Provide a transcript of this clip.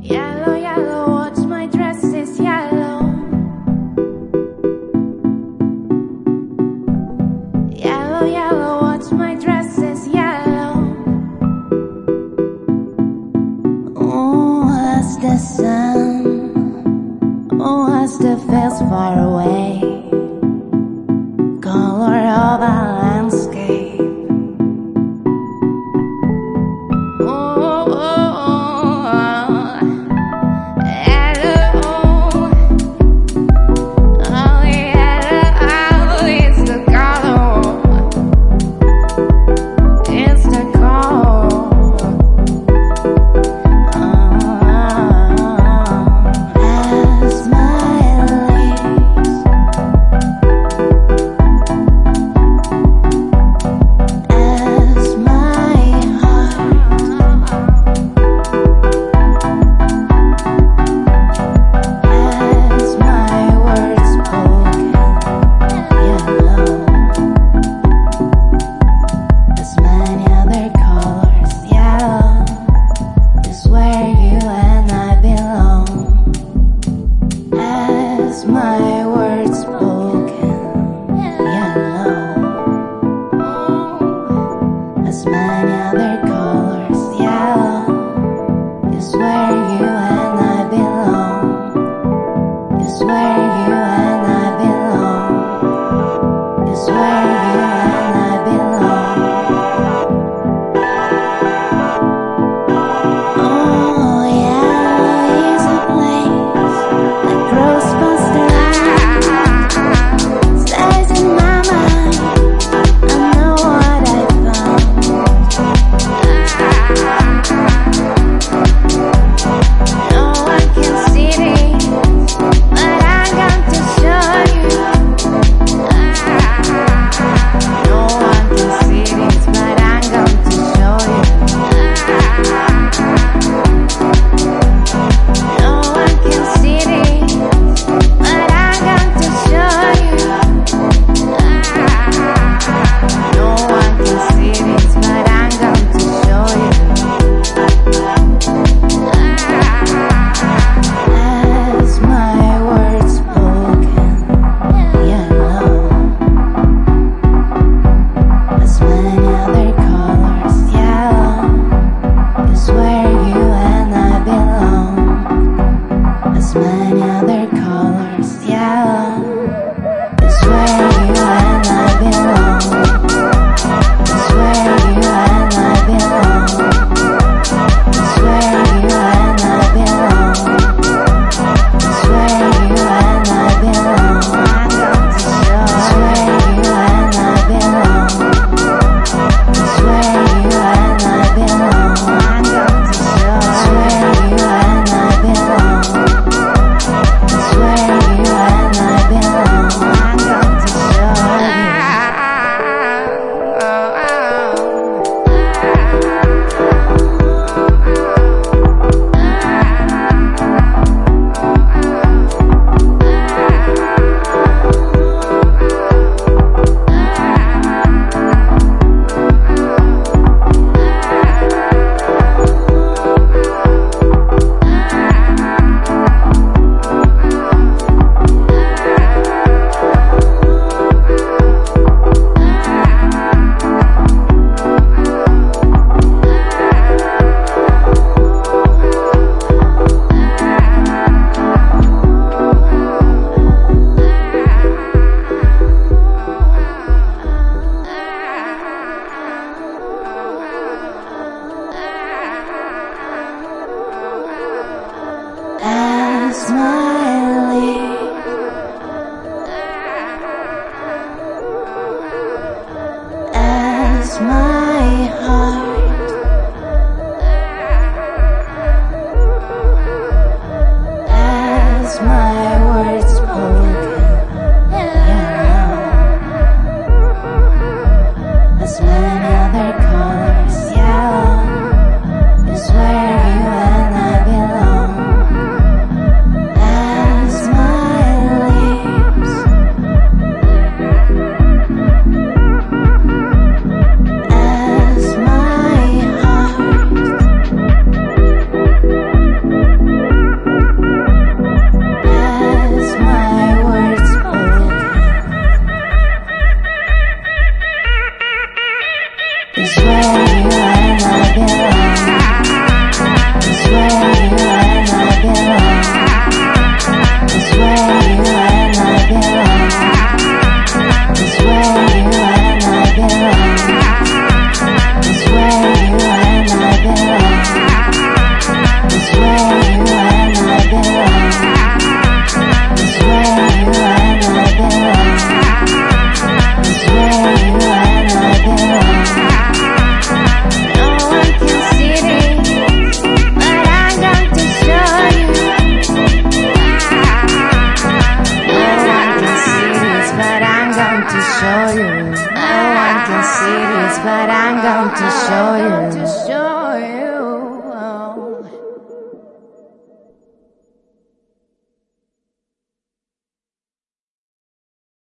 Yellow, yellow, watch my dress is yellow. Yellow, yellow, watch my dress is yellow. Oh, as the sun, oh, as the feels far away, color of a landscape. My words spoken, yellow, as many other colors, yellow is where you and I belong, is where you and I belong, is where you and I belong. Oh, yellow is a place that grows past the stays in my mind. I know what I found. No one can see this, but I'm going to show you. No one can see this, but I'm going to show you. No one can see this, but I'm going to show you. No one can see this, but I'm going to show you. As my words spoken, yellow, as many other colors, yellow is where you and I belong. As many other colors, yellow is where you and I belong. Is where you and I belong. Is where you and I belong. Is where you and I belong. I'm going to show. Is where you and I belong. Is where you and I belong. I'm going to show. Is where you and I belong. Is where you and I belong. I'm going to show you. As my lips, as my heart, as my words spoken, yellow, as many other colors, yellow is where you and I belong. As my lips, as my heart, but I'm going to show you.